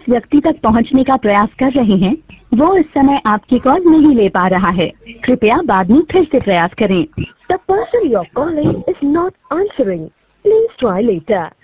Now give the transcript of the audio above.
जिस व्यक्ति तक पहुंचने का प्रयास कर रहे हैं वो इस समय आपकी कॉल नहीं ले पा रहा है। कृपया बाद में फिर से प्रयास करें। The person you're calling is not answering. Please try later.